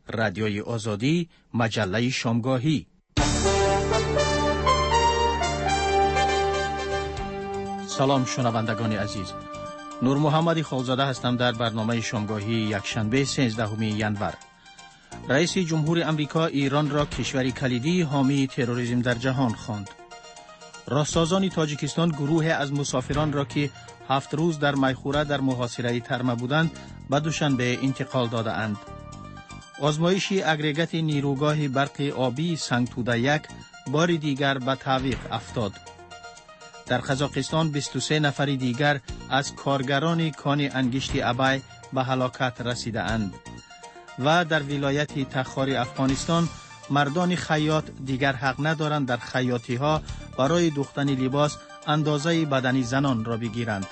رادیوی آزادی، مجله شامگاهی. سلام شنوندگان عزیز. نور محمد خالزاده هستم در برنامه شامگاهی یکشنبه 13 ژانویه. رئیس جمهور آمریکا ایران را کشوری کلیدی حامی تروریسم در جهان خواند. راهسازان تاجیکستان گروه از مسافران را که 7 روز در میخوره در محاصره ترمه بودند به دوشنبه انتقال دادند. آزمایش اگریگات نیروگاه برق آبی سنگتوده 1 بار دیگر به تعویق افتاد. در قزاقستان 23 نفر دیگر از کارگران کان انگشت ابای به هلاکت رسیده اند. و در ولایت تخار افغانستان مردان خیاط دیگر حق ندارند در خیاطی ها برای دوختن لباس اندازه بدنی زنان را بگیرند.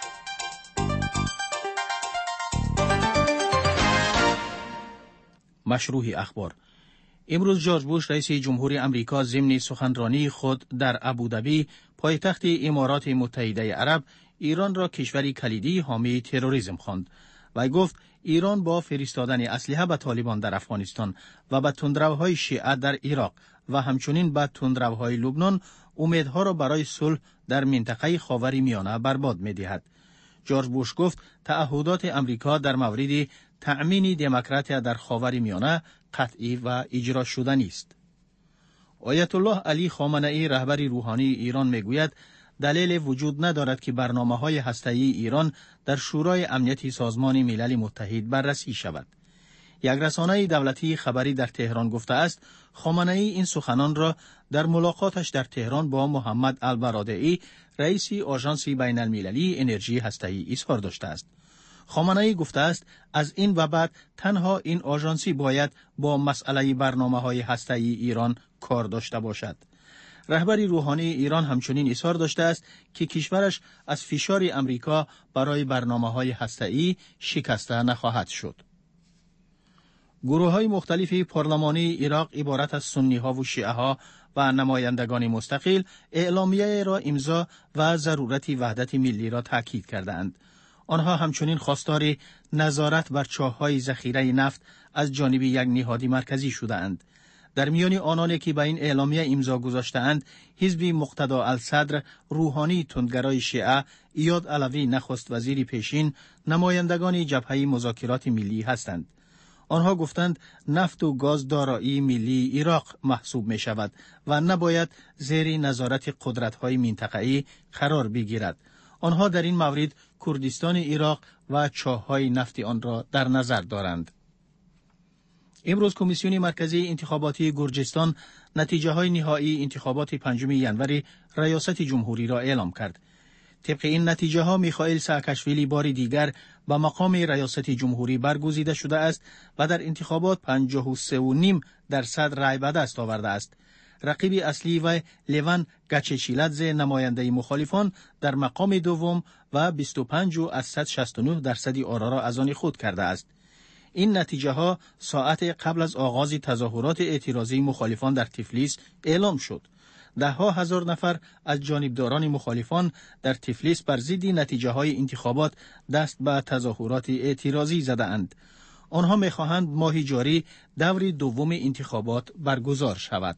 مشروع اخبار. امروز جورج بوش رئیس جمهور آمریکا ضمن سخنرانی خود در ابوظبی پایتخت امارات متحده عرب ایران را کشوری کلیدی حامی تروریسم خواند و گفت ایران با فرستادن اسلحه به طالبان در افغانستان و به تندروهای شیعه در عراق و همچنین به تندروهای لبنان امیدها را برای صلح در منطقه خاور میانه برباد می‌دهد. جورج بوش گفت تعهدات آمریکا در مورد تأمین دموکراسی در خاور میانه قطعی و اجرا شدنی است. آیت الله علی خامنه‌ای رهبر روحانی ایران میگوید دلیل وجود ندارد که برنامه‌های هسته‌ای ایران در شورای امنیت سازمان ملل متحد بررسی شود. یک رسانه دولتی خبری در تهران گفته است خامنه‌ای این سخنان را در ملاقاتش در تهران با محمد البرادعی رئیس آژانس بین‌المللی انرژی هسته‌ای اظهار داشته است. خامنه‌ای گفته است از این و بعد تنها این آژانسی باید با مسئله برنامه‌های هسته‌ای ایران کار داشته باشد. رهبر روحانی ایران همچنین اظهار داشته است که کشورش از فشار امریکا برای برنامه‌های هسته‌ای شکسته نخواهد شد. گروه‌های مختلف پارلمانی عراق عبارت از سنی‌ها و شیعه‌ها و نمایندگان مستقل اعلامیه را امضا و ضرورت وحدت ملی را تاکید کردند. آنها همچنین خواستار نظارت بر چاه‌های ذخیره نفت از جانب یک نهاد مرکزی شده‌اند. در میان آنانی که به این اعلامیه امضا گذاشته‌اند، حزب مقتدا الصدر، روحانی تندگرای شیعه، ایاد علوی نخست وزیر پیشین، نمایندگان جبهه مذاکرات ملی هستند. آنها گفتند نفت و گاز دارایی ملی عراق محسوب می شود و نباید زیر نظارت قدرت‌های منطقه‌ای قرار بگیرد. آنها در این مورد کردستان عراق و چاه‌های نفت آن را در نظر دارند. امروز کمیسیون مرکزی انتخاباتی گرجستان نتیجه‌های نهایی انتخابات 5 ژانویه ریاست جمهوری را اعلام کرد. طبق این نتیجه‌ها میخائیل ساکاشویلی بار دیگر به مقام ریاست جمهوری برگزیده شده است و در انتخابات 53.5% رای به دست آورده است. رقیب اصلی و لیوان گاچچیلادزه نماینده مخالفان در مقام دوم و 25.69% آرا را از آن خود کرده است. این نتیجه ها ساعت قبل از آغاز تظاهرات اعتراضی مخالفان در تفلیس اعلام شد. ده ها هزار نفر از جانبداران مخالفان در تفلیس بر ضد نتیجه های انتخابات دست به تظاهرات اعتراضی زده اند. آنها می‌خواهند ماه جاری دور دوم انتخابات برگزار شود.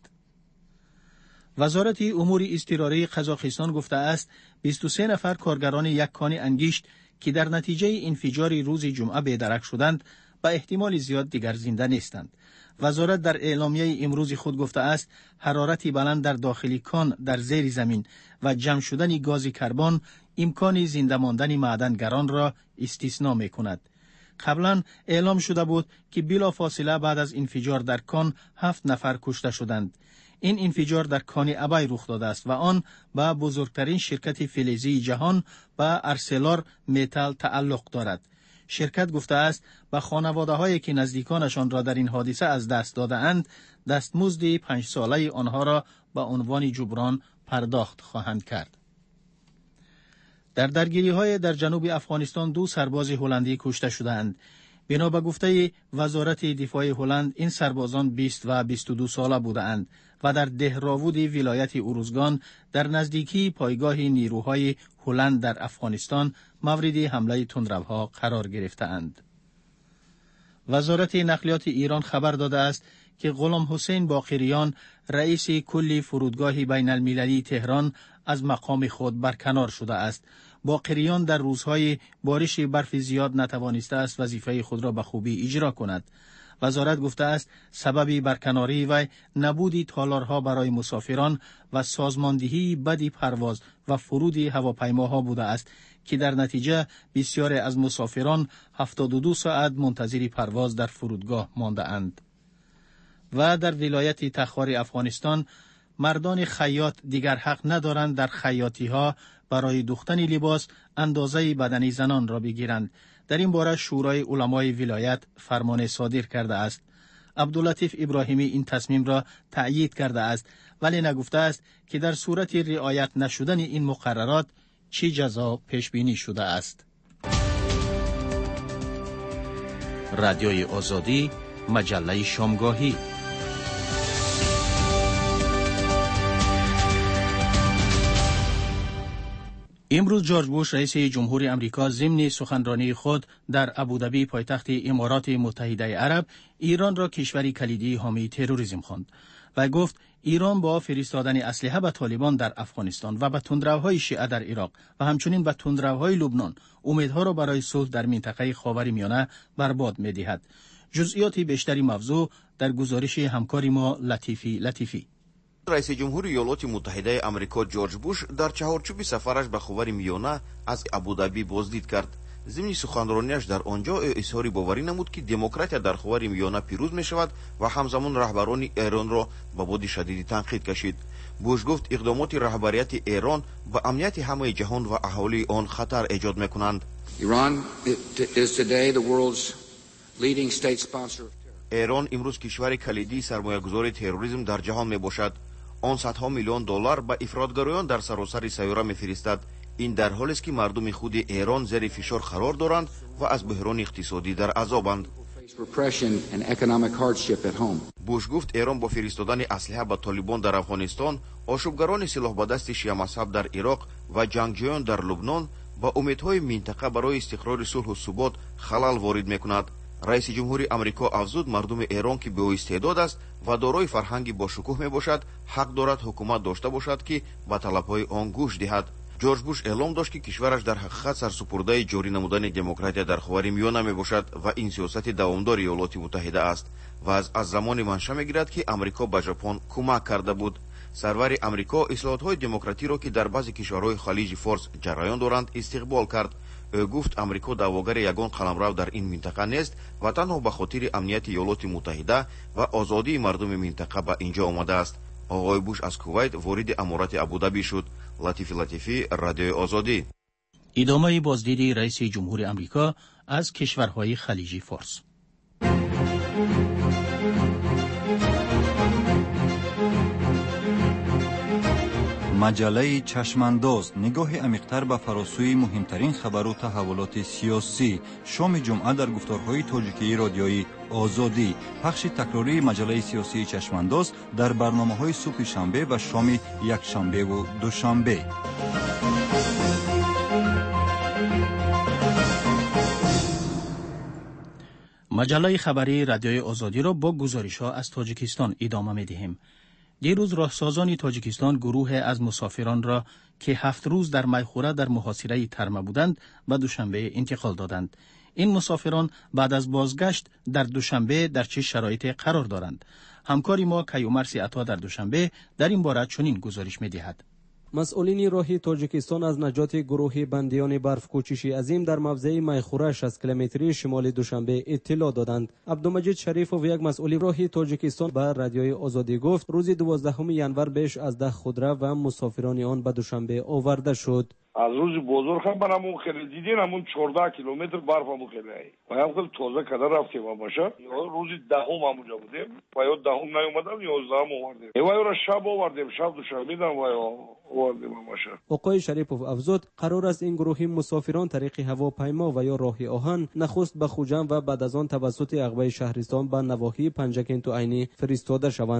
وزارت امور اضطراری قزاقستان گفته است 23 نفر کارگران یک کان انگشت که در نتیجه انفجار روز جمعه بی‌درک شدند به احتمال زیاد دیگر زنده نیستند. وزارت در اعلامیه امروز خود گفته است حرارتی بلند در داخل کان در زیر زمین و جمع شدن گاز کربن امکان زنده ماندن معدنگران را استثنا می‌کند. قبلا اعلام شده بود که بلافاصله بعد از انفجار در کان 7 نفر کشته شدند. این انفجار در کان ابای رخ داده است و آن به بزرگترین شرکت فلزی جهان به ارسلار میتال تعلق دارد. شرکت گفته است به خانواده‌هایی که نزدیکانشان را در این حادثه از دست داده‌اند دستمزد 5 ساله آنها را به عنوان جبران پرداخت خواهند کرد. در درگیری‌های در جنوب افغانستان 2 سرباز هلندی کشته شدند. بنا به گفته وزارت دفاع هلند این سربازان 20 و 22 ساله بودند و در دهراود ولایت اروزگان در نزدیکی پایگاه نیروهای هلند در افغانستان مورد حمله تندروها قرار گرفتند. وزارت نقلیات ایران خبر داده است که غلام حسین باقریان رئیس کل فرودگاه بین المللی تهران از مقام خود برکنار شده است. باقریان در روزهای بارش برف زیاد نتوانسته است وظیفه خود را به خوبی اجرا کند. وزارت گفته است سبب برکناری وی نبود تالارها برای مسافران و سازماندهی بد پرواز و فرود هواپیماها بوده است که در نتیجه بسیاری از مسافران 72 ساعت منتظر پرواز در فرودگاه مانده اند. و در ولایت تخار افغانستان مردان خیاط دیگر حق ندارند در خیاطی ها برای دوختن لباس اندازه بدنی زنان را بگیرند. در این باره شورای علمای ولایت فرمان صادر کرده است. عبداللطیف ابراهیمی این تصمیم را تأیید کرده است ولی نگفته است که در صورت رعایت نشدن این مقررات چه جزا پیش بینی شده است. رادیوی آزادی، مجله شامگاهی. امروز جورج بوش رئیس جمهوری آمریکا ضمن سخنرانی خود در ابوظبی پایتخت امارات متحده عرب ایران را کشوری کلیدی حامی تروریسم خواند و گفت ایران با فرستادن اسلحه به طالبان در افغانستان و به تندروهای شیعه در عراق و همچنین به تندروهای لبنان امیدها را برای صلح در منطقه خاورمیانه برباد می‌دهد. جزئیات بیشتری موضوع در گزارش همکار ما لطیفی. رئیس جمهور ایالات متحده آمریکا جورج بوش در چهارچوب سفرش به خاورمیانه از ابوظبی بازدید کرد. ضمن سخنرانیش در آنجا اظهار باوری نمود که دموکراتیا در خاورمیانه پیروز می شود و همزمان رهبران ایران را به باد شدید تنقید کشید. بوش گفت اقدامات رهبریت ایران به امنیت همه جهان و اهالی آن خطر ایجاد می کنند. ایران امروز کشور کلیدی سرمایه‌گذار تروریسم در جهان می باشد. آن صدها میلیون دلار به افراطگرایان در سراسر سیاره می‌فرستد. این در حالی است که مردم خود ایران زیر فشار قرار دارند و از بحران اقتصادی در عذابند. بوش گفت ایران با فرستادن اسلحه به طالبان در افغانستان، آشوبگران سلاح به دست شیعه مذهب در عراق و جنگجویان در لبنان با امیدهای منطقه برای استقرار صلح و ثبات خلل وارد می‌کند. رئیس جمهوری آمریکا افزود مردم ایران که با استعداد است و دارای فرهنگی با شکوه می باشد حق دارد حکومت داشته باشد که به طلبهای آن گوش دهد. جورج بوش اعلام داشت که کشورش در حقیقت سرسپرده جاری نمودن دموکراتیا در خاورمیانه می باشد و این سیاست دوامدار ایالات متحده است و از زمان منشأ میگیرد که آمریکا به ژاپن کمک کرده بود. سرور آمریکا اصلاحات‌های دموکراتی را که در بعضی کشورهای خلیج فارس جریان دارند استقبال کرد. او گفت آمریکا دعواگر یگان قلمرو در این منطقه نیست و تنها به خاطر امنیت ایالات متحده و آزادی مردم منطقه به اینجا آمده است. آقای بوش از کویت وارد امارات ابوظبی شد. لطیفی، رادیو آزادی. ادامه بازدید رئیس جمهوری آمریکا از کشورهای خلیج فارس. مجله چشمانداز نگاه عمیق‌تر به فراسوی مهمترین خبر و تحولات سیاسی. شام جمعه در گفتارهای تاجیکی رادیویی آزادی. پخش تکراری مجله سیاسی چشمانداز در برنامه‌های صبح شنبه و شام یکشنبه و دوشنبه. مجله خبری رادیوی آزادی را با گزارش‌ها از تاجیکستان ادامه می‌دهیم. دیروز راهسازان تاجیکستان گروه از مسافران را که 7 روز در میخوره در محاصره ترمه بودند به دوشنبه انتقال دادند. این مسافران بعد از بازگشت در دوشنبه در چه شرایطی قرار دارند؟ همکاری ما کیومرث عطا در دوشنبه در این باره چنین گزارش می‌دهد. مسئولین راه تاجیکستان از نجات گروه بندیان برفکوچیش عظیم در موضع میخوره 60 کیلومتری شمال دوشنبه اطلاع دادند. عبدالمجید شریف و یک مسئول راه تاجیکستان به رادیوی آزادی گفت روز 12 ینور بیش از 10 خودرو و مسافران آن به دوشنبه آورده شد. از روز بزرگ هم برامون خیلی دیدین همون 14 کیلومتر برف همون خیلی و هم خیلی تازه کدر رفتیم باشه. روز دهم همونجا بودیم و یا دهم نیومدم 11 آوردیم. ایوای را شب آوردیم، شب دوشنبه دم و آوردیم باشه. آقای شریفوف افزود قرار است این گروه مسافران طریق هواپیما و یا راه آهن نخست به خوجند و بعد از آن توسط عقبه شهرستان به نواحی پنجکین تو عینی فرستاده شوند.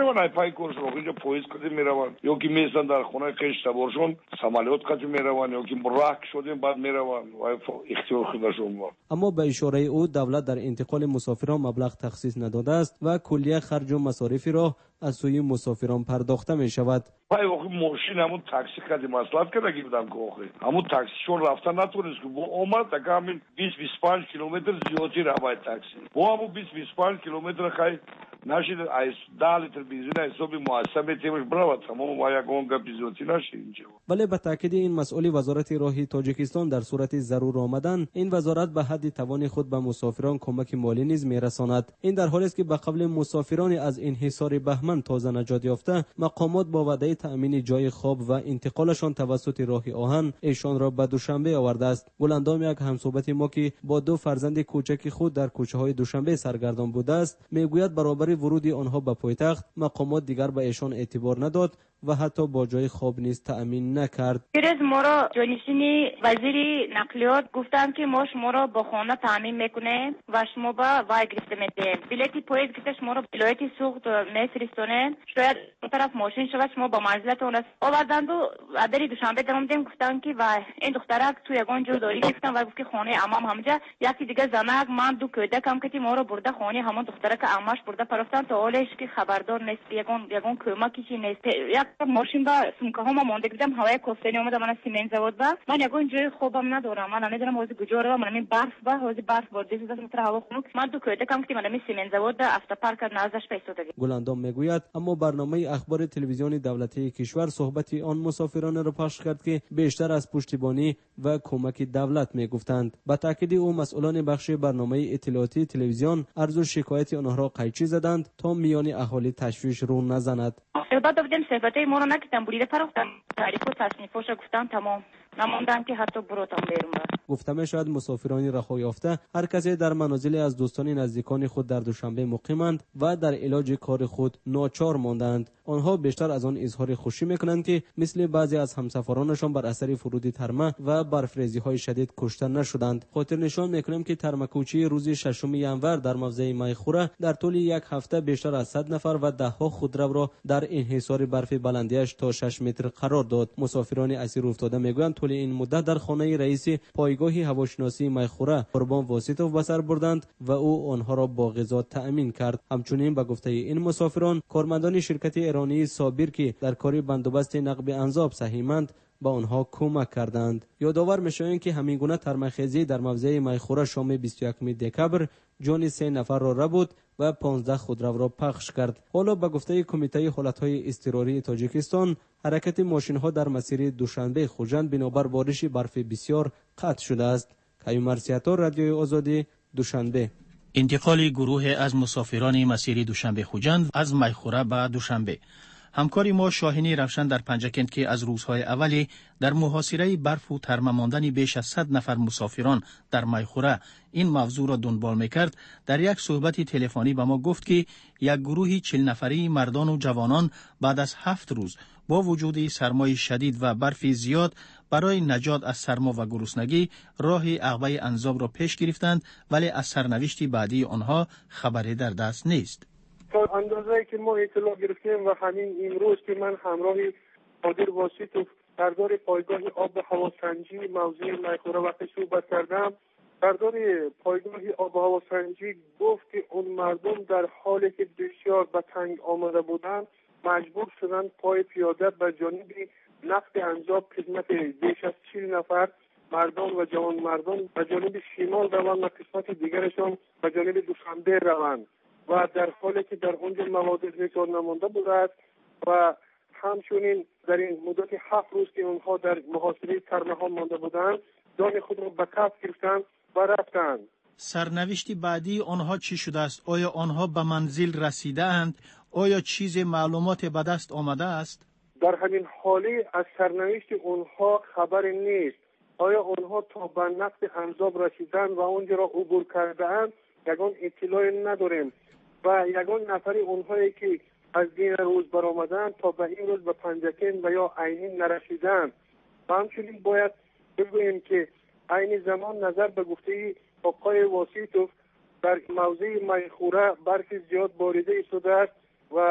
میروند ای پای کورشون اینجا پویز کردیم میروند یا که میستن در خونه قش سوارشون سمالیات کجا میروند یا که راک شدیم بعد میروند و اختیار خودشون. اما به اشاره او دولت در انتقال مسافران مبلغ تخصیص نداده است و کلیه خرج و مصارف را از سوی مسافران پرداخته می شود. پای وقت ماشین همون تاکسی کردی مصرف کرده گیردم که همون تاکسیشون رفتن نتونست که با اومد تا همین 20-25 کیلومتر زیادی روای تاکسی با همون 20-25 کیلومتر خیلی نشید از 10 لیتر بنزین حسابی محاسبه تیمش برود تمام و یک اونگا بیزوتی نشید اینجا. ولی به تاکید این مسئول وزارت راهی تاجیکستان در صورت ضرور آمدن این وزارت به حد توان خود به مسافران کمک مالی نیز میرساند. این در حالی است که به قبل مسافران از انحصار بهمن تازه نجات یافته مقامات با وعده تأمین جای خواب و انتقالشان توسط راه آهن ایشان را به دوشنبه آورده است. گلندام یک همصحبت ما که با 2 فرزند کوچک خود در کوچه‌های دوشنبه سرگردان بوده است میگوید برابر ورود آنها به پایتخت مقامات دیگر به ایشان اعتبار نداد و حتی با جای خواب نیز تأمین نکرد. پیروز ما را جانشین وزیر نقلیات گفتند که ما شما را با خانه تأمین میکنیم و شما با وای گرفته میدیم. بلیتی پویز گرفته شما را ولایت سوخت میفرستونیم. شاید اون طرف ماشین شود شما با منزلتون رسید. آوردند و در دوشنبه درآمدیم گفتند که و این دخترک تو یگان جو داری گفتن و گفت که خانه عمام همونجا یکی دیگه زنک من 2 کودکم که ما را برده خانه همون دخترک عماش برده پرفتن تا حالش که خبردار نیست یگان کمکی چی نیست. ماشین با سمکه ها ما مونده بودم هوای کوفتنی اومد من سیمنت زود با من یگان جای خوبم ندارم من نمیدونم از گجوره من همین برف با از برف برده شده متر هوا خنک من 2 کودکم که من همین سیمنت زود افتا پارک نازش پیسودگی. گلندام میگوید اما برنامه اخبار تلویزیون دولتی کشور صحبت آن مسافران را پخش کرد که بیشتر از پشتیبانی و کمک دولت میگفتند. با تاکید او مسئولان بخش برنامه اطلاعاتی تلویزیون عرض و شکایت آنها را قیچی زدند تا میان اهالی تشویش رو نزند. بعد دیدم صحبتای ما رو نکردم بریده پرفتم تعریف و تصنیفش گفتم تمام نموندم که حتی بروتم بیرون بر. گفته می شود مسافران رها یافته هر کسی در منازل از دوستان نزدیکان خود در دوشنبه مقیمند و در علاج کار خود ناچار ماندند. آنها بیشتر از آن اظهار خوشی میکنند که مثل بعضی از همسفرانشان بر اثر فرود ترمه و برفریزی های شدید کشته نشدند. خاطر نشان میکنیم که ترمه‌کوچی روز 6 ینور در موضع میخوره در طول یک هفته بیشتر از 100 نفر و دهها خودرو را در انحصار برف بلندیش تا 6 متر قرار داد. مسافران اسیر افتاده میگویند طول این مدت در خانه رئیس پایگاه هواشناسی میخوره قربان واسطوف به سر بردند و او آنها را با غذا تأمین کرد. همچنین به گفته این مسافران کارمندان شرکت ایرانی صابر که در کار بندوبست نقب انزاب سهیمند با آنها کمک کردند. یادآور می‌شویم که همین گونه ترمه‌خیزی در موضع میخوره شام 21 دکبر جان 3 نفر را ربود و 15 خودرو را پخش کرد. حالا به گفته کمیته حالت‌های اضطراری تاجیکستان حرکت ماشین‌ها در مسیر دوشنبه خوجند بنابر بارش برف بسیار قطع شده است. کیوم مرسیاتور رادیوی آزادی دوشنبه. انتقال گروه از مسافران مسیر دوشنبه خوجند از میخوره به دوشنبه. همکاری ما شاهینی روشن در پنجکند که از روزهای اولی در محاصره برف و ترمه ماندن بیش از 100 نفر مسافران در میخوره این موضوع را دنبال میکرد در یک صحبت تلفنی به ما گفت که یک گروه 40 نفری مردان و جوانان بعد از 7 روز با وجود سرمای شدید و برف زیاد برای نجات از سرما و گرسنگی راه عقبه انزاب را پیش گرفتند ولی از سرنوشت بعدی آنها خبری در دست نیست. تا اندازه‌ای که ما اطلاع گرفتیم و همین امروز که من همراه قادر واسطوف سردار پایگاه آب و هواسنجی موضوع میخوره وقتی صحبت کردم سردار پایگاه آب و هواسنجی گفت که اون مردم در حالی که بسیار به تنگ آمده بودند مجبور شدند پای پیاده به جانب نقد انزاب خدمت بیش از 40 نفر مردان و جوان مردان به جانب شمال روند و قسمت دیگرشان به جانب دوشنبه روند و در حالی که در اونجا مواد بسیار نمانده بوده است و همچنین در این مدت 7 روز که اونها در محاصره ترمه ها مانده بودند جان خود را به کف گرفتند و رفتند. سرنوشت بعدی آنها چی شده است؟ آیا آنها به منزل رسیده اند؟ آیا چیز معلومات به دست آمده است؟ در همین حالی از سرنوشت اونها خبر نیست. آیا آنها تا به نقد انزاب رسیدند و اونجا را عبور کرده‌اند؟ یگان اطلاعی نداریم و یگان نفری اونهایی که از دین روز برآمدند تا به این روز به پنجکین و یا عینین نرسیدند. و همچنین باید بگوییم که عین زمان نظر به گفته آقای واسطوف در موضع میخوره برف زیاد باریده شده است و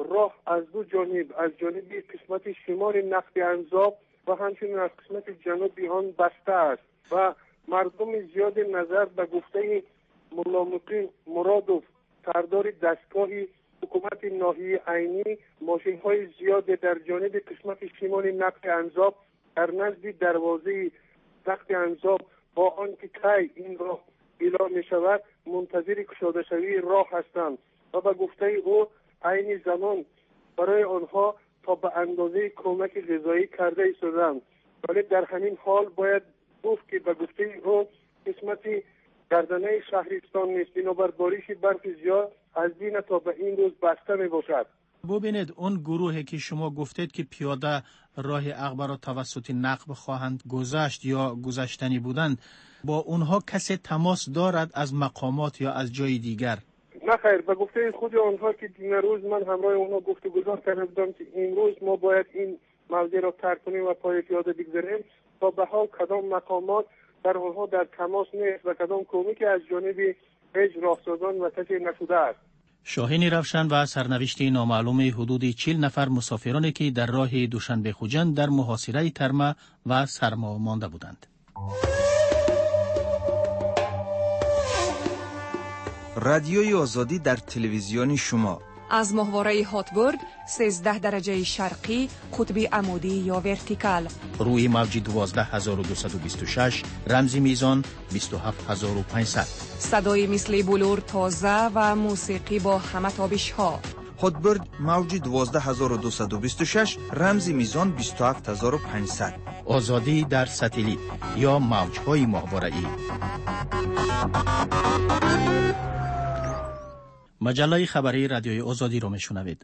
راه از دو جانب، از جانب قسمت شمال نفت انزاب و همچنین از قسمت جنوبی آن بسته است و مردم زیاد نظر به گفته ملا مقیم مرادوف سردار دستگاه حکومت ناحیه عینی ماشین‌های زیاد در جانب قسمت شمال نفت انزاب در نزد دروازه نفت انزاب با آنکه کی این راه اعلام می شود منتظر گشاده شوی راه هستند و به گفته او عین زمان برای آنها تا به اندازه کمک غذایی کرده ایستادند، ولی در همین حال باید گفت که به گفته او قسمت گردنه شهرستان نیست، بنابر بارش برف زیاد از دین تا به این روز بسته می باشد. ببینید اون گروهی که شما گفتید که پیاده راه اغبر را توسط نقب خواهند گذشت یا گذشتنی بودند، با اونها کسی تماس دارد از مقامات یا از جای دیگر؟ نه خیر، به گفته خود آنها که این روز من همراه آنها گفتگو کرده بودم که این روز ما باید این موضوع را ترک کنیم و پای پیاده بگذاریم تا به حال کدام مقامات در آنها در تماس نیست و کدام کمکی از جانب هیچ راهسازان و کسی نشده است. شاهین روشن و سرنوشت نامعلوم حدود 40 نفر مسافرانی که در راه دوشنبه خوجند در محاصره ترمه و سرما مانده بودند. رادیوی آزادی در تلویزیون شما از ماهواره هاتبورد 13 درجه شرقی قطب عمودی یا ورتیکال روی موج 12226 رمزی میزان 27500 صدای مثل بلور تازه و موسیقی با همه تابش ها. هاتبورد موج 12226 رمزی میزان 27500 آزادی در ساتلیت یا موج‌های ماهواره‌ای. مجله خبری رادیوی آزادی را میشنوید.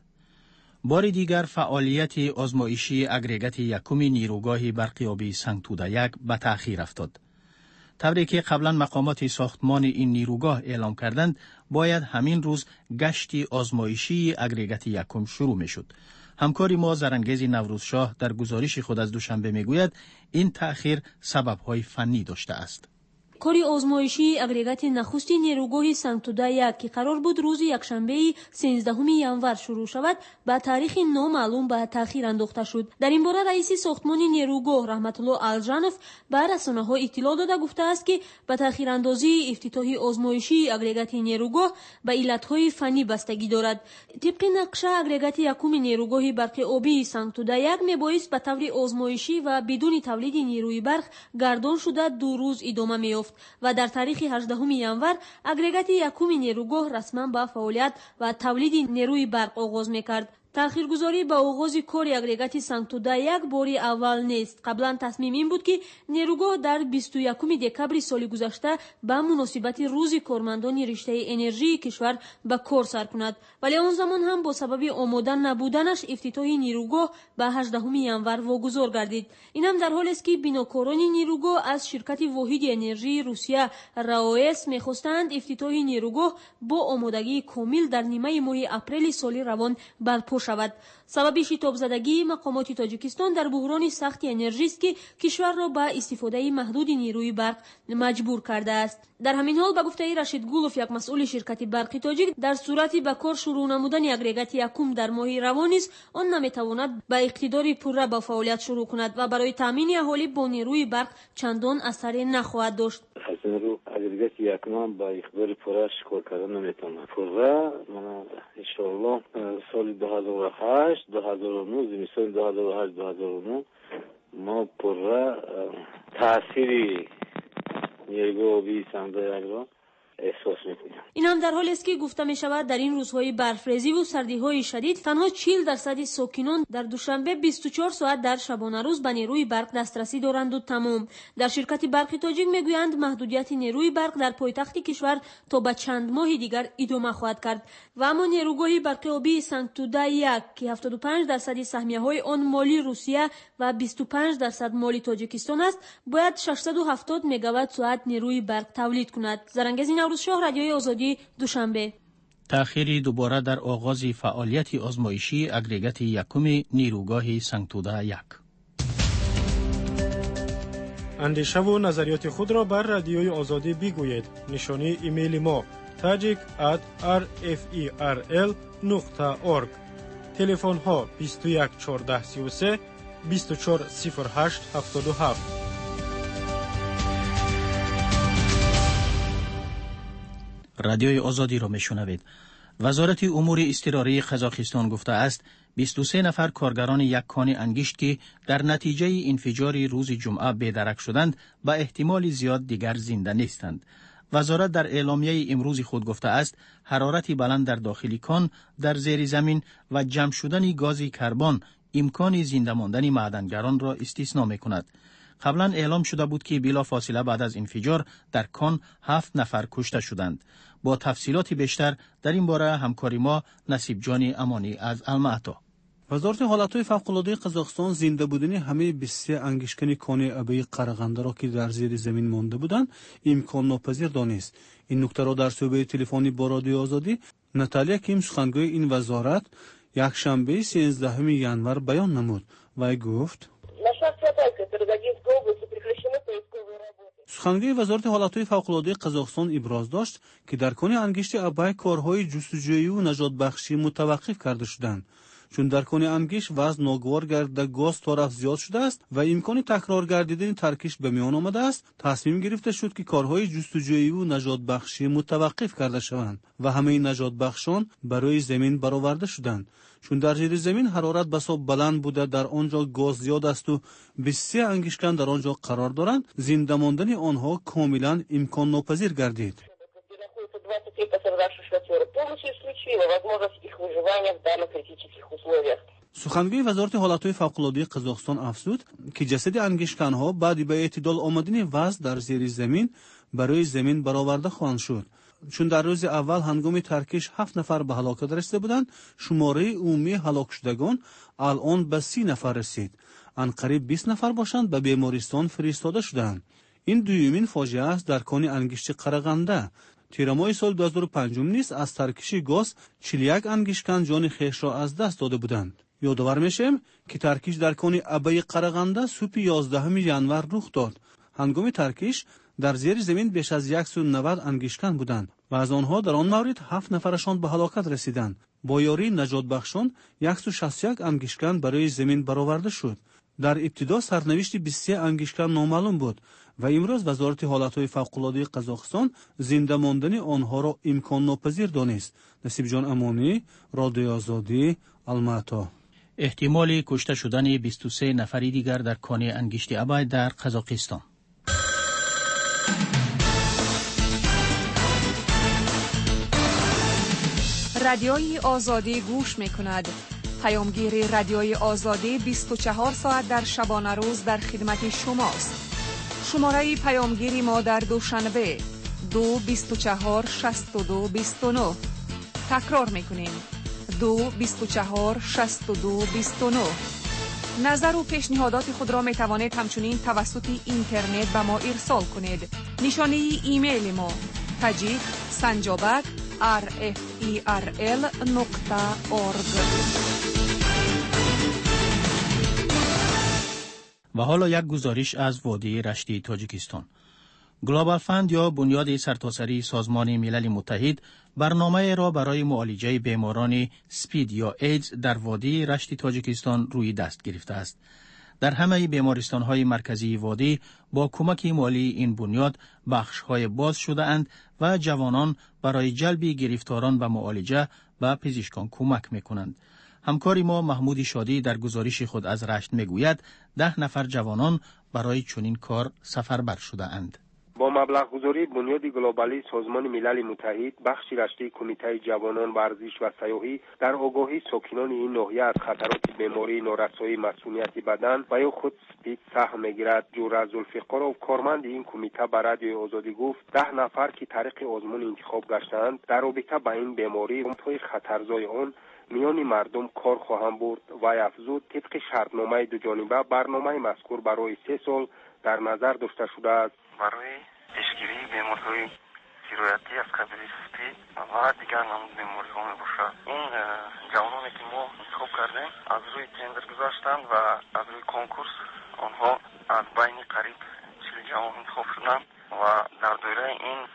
بار دیگر فعالیت آزمایشی اگریگات یکم نیروگاه برقیابی سنگتوده یک به تأخیر افتاد. طوری که قبلا مقامات ساختمان این نیروگاه اعلام کردند باید همین روز گشت آزمایشی اگریگات یکم شروع می شد. همکاری ما زرنگیز نوروزشاه در گزارش خود از دوشنبه می گوید این تأخیر سبب‌های فنی داشته است. کاری آزمایشی اگریگات نخست نیروگاه سنگتوده یک که قرار بود روز یکشنبه 13 ژانویه شروع شود با تاریخ نامعلوم به تأخیر انداخته شد. در این باره رئیس ساختمان نیروگاه رحمت الله الجانوف به رسانه‌ها اطلاع داده گفته است که به تأخیر اندازی افتتاح آزمایشی اگریگات نیروگاه به علت‌های فنی بستگی دارد. طبق نقشه اگریگات یکم نیروگاه برق آبی سنگتوده یک میبایست به طور آزمایشی و بدون تولید نیروی برق گردان شده 2 روز ادامه می‌یافت و در تاریخ 18 ژانویه اگریگات یکم نیروگاه رسما با فعالیت و تولید نیروی برق آغاز می‌کرد. تأخیرگذاری به آغاز کار اگریگات سنگتوده یک باری اول نیست. قبلا تصمیم این بود که نیروگاه در 21 دکبر سال گذشته به مناسبت روز کارمندان رشته انرژی کشور به کار سر کند، ولی آن زمان هم با سبب آماده نبودنش افتتاح نیروگاه به 18 ژانویه واگذار گردید. این هم در حالی است که بیناکاران نیروگاه از شرکت واحد انرژی روسیه راوئس می‌خواستند افتتاح نیروگاه با آمادگی کامل در نیمه ماه اپریل سال روان برپا شود. سبب شتاب زدگی مقامات تاجیکستان در بحران سخت انرژی است که کشور را به استفاده محدود نیروی برق مجبور کرده است. در همین حال به گفته رشید گولوف یک مسئول شرکت برق تاجیک در صورت به کار شروع نمودن اگریگات یکم در ماه روان است آن نمیتواند به اقتدار پوره با فعالیت شروع کند و برای تامین اهالی با نیروی برق چندان اثری نخواهد داشت. رو اگریگات یکم با اقتدار پوره کار کردن نمیتونه. پوره من ان شاء الله سال 2008 2009 مثلا 2008 2009 ما پوره تأثیری نیروگاه آبی سنگتوده یک را احساس میکنیم. این هم در حالی است که گفته می شود در این روزهای برفریزی و سردی های شدید تنها 40% ساکنان در دوشنبه 24 ساعت در شبانه روز به نیروی برق دسترسی دارند و تمام. در شرکت برق تاجیک میگویند محدودیت نیروی برق در پایتخت کشور تا به چند ماه دیگر ادامه خواهد کرد و اما نیروگاه برق آبی سنگتوده یک که 75% سهمیه های آن مالی روسیه و 25% مالی تاجیکستان است باید 670 مگاوات ساعت نیروی برق تولید کند. زرنگیز نوروزشاه رادیوی آزادی دوشنبه. تأخیری دوباره در آغاز فعالیت آزمایشی اگریگات یکم نیروگاه سنگتوده یک. اندیشه و نظریات خود را بر رادیوی آزادی بگویید. نشانی ایمیل ما tajik@rferl.org. تلفن ها 21 14 33 24 08 77. رادیوی آزادی را میشنوید. وزارت امور اضطراری قزاقستان گفته است 23 نفر کارگران یک کان انگشت که در نتیجه انفجار روز جمعه بی‌درک شدند به احتمال زیاد دیگر زنده نیستند. وزارت در اعلامیه امروز خود گفته است حرارت بلند در داخل کان، در زیر زمین و جمع شدن گاز کربن امکان زنده ماندن معدنگران را استثنا می‌کند. قبلا اعلام شده بود که بلافاصله بعد از انفجار در کان 7 نفر کشته شدند. با تفصیلات بیشتر در این باره همکاری ما نصیب جان امانی از المعطا. وزارت حالتهای فوق‌العاده قزاقستان زنده بودن همه 23 انگشتکن کان آبی قرغنده را که در زیر زمین مانده بودند امکان ناپذیر دانست. این نکته را در صحبت تلفنی با رادیو آزادی ناتالیا کیم سخنگوی این وزارت یک شنبه 13 ژانویه بیان نمود و گفت سخنگوی وزارت حالتهای فوق‌العاده قزاقستان ابراز داشت که در کان انگشت آبی کارهای جستجویی و نجات بخشی متوقف کرده شدند. چون در کان انگشت وزن ناگوار گردیده گاز طرف زیاد شده است و امکان تکرار گردیدن ترکیش به میان آمده است، تصمیم گرفته شد که کارهای جستجویی و نجات بخشی متوقف کرده شوند و همه نجات بخشان برای زمین برآورده شدند. چون در زیر زمین حرارت بسیار بلند بوده، در آنجا گاز زیاد است و 23 انگشتکن در آنجا قرار دارند، زنده ماندن آنها کاملا امکان ناپذیر گردید. سخنگوی وزارت حالتهای فوق‌العاده قزاقستان افزود که جسد انگشتکن‌ها بعد به اعتدال آمدن وزن در زیر زمین برای زمین برآورده خواهند شد. چون در روز اول هنگام ترکیش 7 نفر به هلاکت رسیده بودند، شماره عمومی هلاک شدگان الان به 30 نفر رسید. عنقریب 20 نفر باشند به بیمارستان فرستاده شدند. این دومین فاجعه است در کان انگشت قرغنده. تیر ماه سال 2005 نیز از ترکیش گاز 41 انگشتکن جان خویش را از دست داده بودند. یادآور میشیم که ترکیش در کان آبی قرغنده صبح 11 ژانویه رخ داد. هنگام ترکیش در زیر زمین بیش از 190 انگشتکن بودند و از آنها در آن مورد 7 نفرشان به هلاکت رسیدند. با یاری نجات بخشان 161 انگشتکن برای زمین برآورده شد. در ابتدا سرنوشت 23 انگشتکن نامعلوم بود و امروز وزارت حالتهای فوق‌العاده قزاقستان زنده ماندن آنها را امکان ناپذیر دانست. نصیب جان امانی، رادیو آزادی، المعطا. احتمال کشته شدن 23 نفر دیگر در کان انگشت آبی در قزاقستان. رادیوی آزادی گوش می‌کند. پیامگیر رادیوی آزادی 24 ساعت در شبانه روز در خدمت شماست. شماره پیامگیری ما در دوشنبه 2 24 62 29. تکرار می‌کنیم 2 24 62 29. نظر و پیشنهادات خود را می‌توانید همچنین توسط اینترنت به ما ارسال کنید. نشانه ایمیل ما tajik@rferl.org. و حالا یک گزارش از وادی رشتی تاجیکستان. گلوبال فند یا بنیاد سرتاسری سازمان ملل متحد برنامه را برای معالجه بیماران سپید یا ایدز در وادی رشتی تاجیکستان روی دست گرفته است. در همه بیمارستان‌های مرکزی وادی با کمک مالی این بنیاد بخش‌های باز شده اند و جوانان برای جلب گرفتاران و معالجه به پزشکان کمک می‌کنند. همکاری ما محمود شادی در گزارش خود از رشت میگوید 10 نفر جوانان برای چنین کار سفربر شده اند. با مبلغ گذاری بنیاد گلوبالی سازمان ملل متحد، بخش رشته کمیته جوانان ورزش و سیاحی در آگاهی ساکنان این ناحیه از خطرات بیماری نارسایی مسئولیت بدن و یا خود سپید سهم میگیرد. جور ذوالفقار کارمند این کمیته به رادیو آزادی گفت 10 نفر که طریق آزمون انتخاب گشتند در رابطه با این بیماری و خطرزای آن میان مردم کار خواهم برد و افزود طبق شرطنامه دو جانبه برنامه مذکور برای 3 سال در نظر داشته شده است. برای پیشگیری بیماری‌های سیرایتی از قبیل سپید و دیگر نمود بیماری‌ها میباشد. این جوانانی که ما انتخاب کردیم از روی تندر گذاشتند و از روی کنکورس آنها از بین قریب 40 جوان انتخاب شدند و در دوره این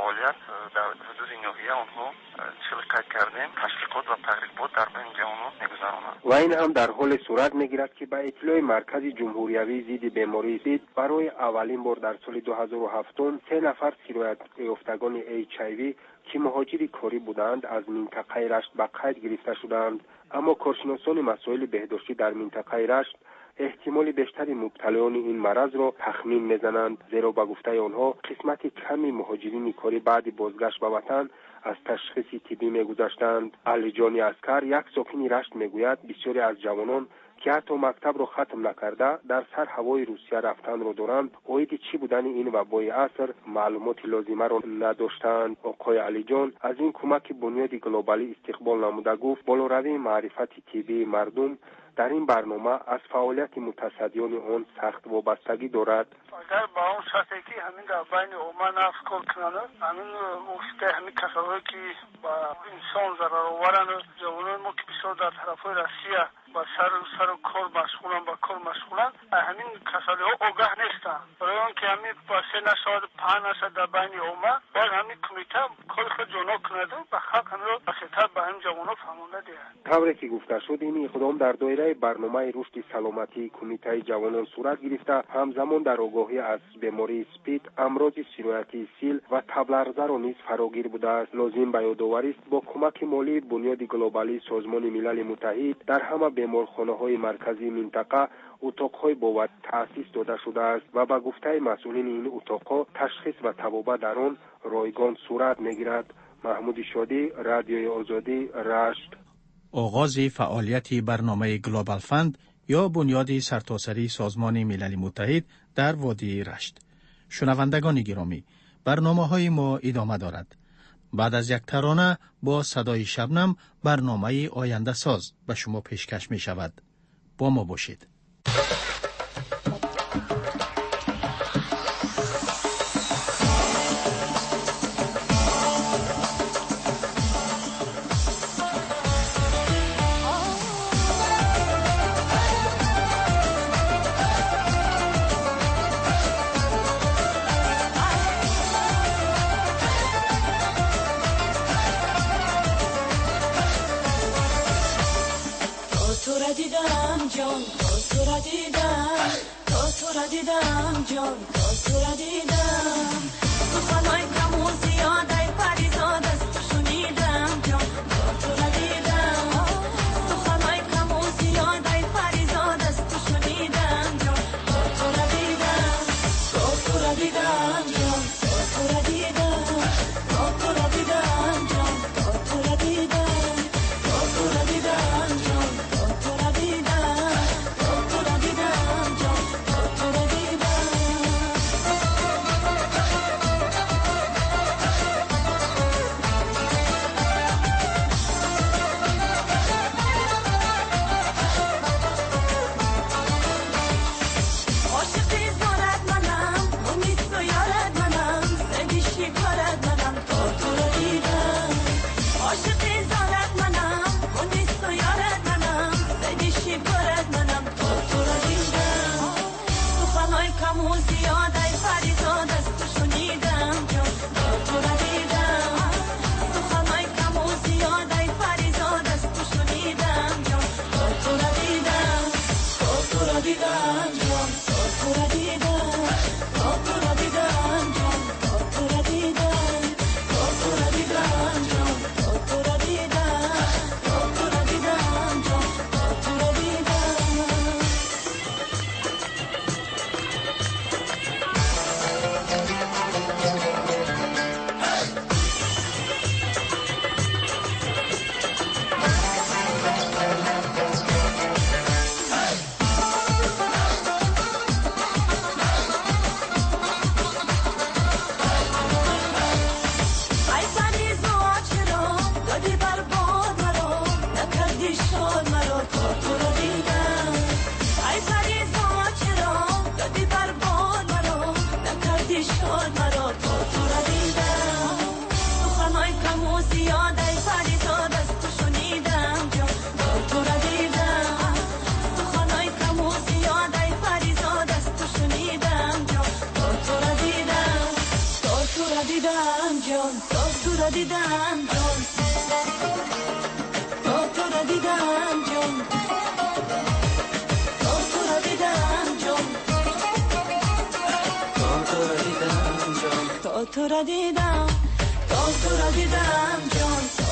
فعالیت در حدود ناحیه آنها شرکت کردیم. تشویقات و تقریبات در بین جوانان می‌گذرانند و این هم در حال صورت می‌گیرد که به اطلاع مرکز جمهوریوی ضد بیماری اسپید برای اولین بار در سال 2007 3 نفر سیرایت یافتگان HIV که مهاجری کاری بودند از منطقه رشت به قید گرفته شدند. اما کارشناسان مسائل بهداشتی در منطقه رشت احتمال بیشتری مبتلایان این مرض را تخمین می‌زنند، زیرا به گفته آنها قسمت کمی مهاجرین کاری بعد بازگشت به وطن از تشخیص طبی می‌گذشتند. علی جان عسکر، یک ساکن رشت، می‌گوید بسیاری از جوانان که حتی مکتب را ختم نکرده در سر هوای روسیه رفتن را دارند، عاید چی بودن این وبای عصر معلومات لازمه را نداشتند. آقای علی جان از این کمک بنیاد گلوبالی استقبال نموده گفت بالوروی معرفت طبی مردم در این برنامه از فعالیت متصدیان آن سخت وابستگی دارد. اگر با اون شرطی که همین در بین عموما نفس کار کنند، همین افته همین کسایی که با انسان ضرر آورن، جوانان ما که بسیار در طرفای روسیه با سر کار مشغولن، با کار مشغولن، همین کسایی ها آگاه نیستن. برای آن که همین با 3 نشد 5 نشد در بین عموما باید همین کمیته کار خود جانا کنند و به خلق همین را بسیار به همین جوانان فهمانده دهند. طوری که گفته شد این اقدام در دایره برنامه رشد سلامتی کمیته جوانان صورت گرفته، همزمان در آگاهی از بیماری اسپید، امراض سیرایتی سیل و تبلرزه را نیز فراگیر بوده است. لازم به یادآوری است با کمک مالی بنیاد گلوبالی سازمان ملل متحد در همه بیمارخانه‌های مرکزی منطقه اتاق‌های باور تأسیس داده شده است و به گفته مسئولین این اتاق‌ها تشخیص و طبابت در آن رایگان صورت می‌گیرد. محمود شادی، رادیوی آزادی، رشت. آغاز فعالیت برنامه گلوبال فند یا بنیاد سرتاسری سازمان ملل متحد در وادی رشت. شنوندگان گرامی، برنامه‌های ما ادامه دارد. بعد از یک ترانه با صدای شبنم برنامه آینده ساز به شما پیشکش می شود. با ما باشید. را دیدم جان، تا تو را دیدم جان، تا تو را دیدم جان، تا تو را دیدم جان، تا تو را دیدم، تا تو را دیدم جان.